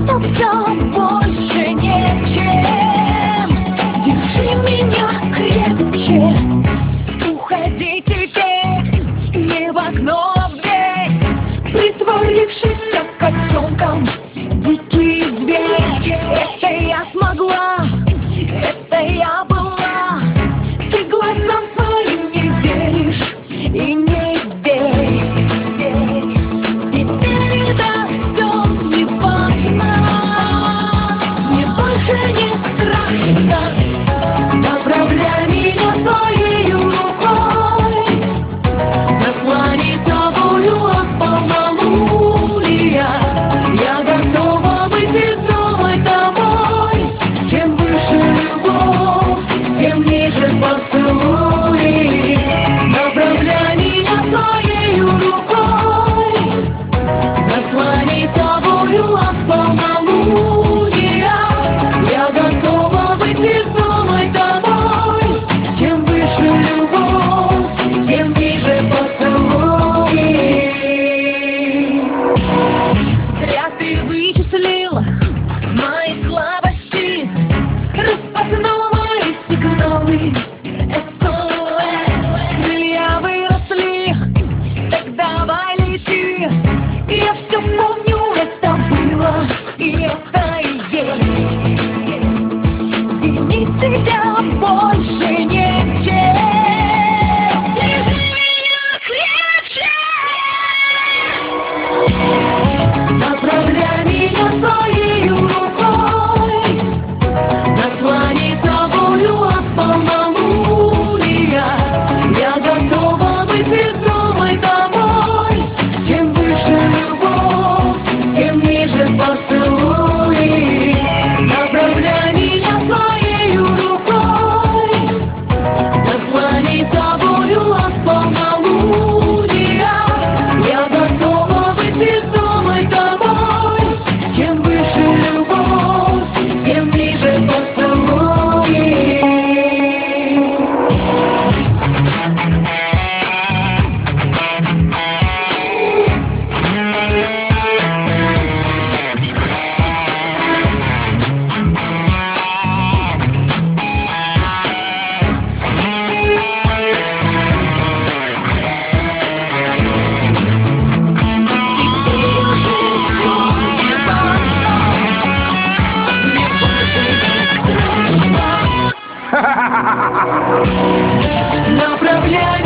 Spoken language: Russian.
но все больше нечем. Держи меня крепче. Уходи теперь не в окно, а в дверь, притворившись котенком, дикий зверь. Это я смогла, это я была. Ты глазам своим не веришь и не верь. Теперь это все не важно, мне больше не страшно. Направляй меня своей рукой, заслони тобою от полнолуния. Я готова быть весной тобой. Чем выше любовь, тем ниже поцелуи. Направляй меня своей рукой, заслони тобою от полнолуния. Я готова быть весной тобой. Чем выше любовь, тем ниже поцелуи. Зря ты вычислила мои слабости, распознала мои сигналы. СОС, крылья выросли, так давай лети. Я все помню, это было и это и есть. Винить себя больше не в чем. Держи меня крепче. Направляй меня своей рукой, заслони тобою от полнолуния. Я готова быть весной тобой. Чем выше любовь, тем ниже поцелуи. Направляй меня своей рукой, заслони тобою от полнолуния. Я готова быть весной тобой. Чем выше любовь, тем ниже поцелуи. Теперь уже все не важно, мне больше не страшно. Направляй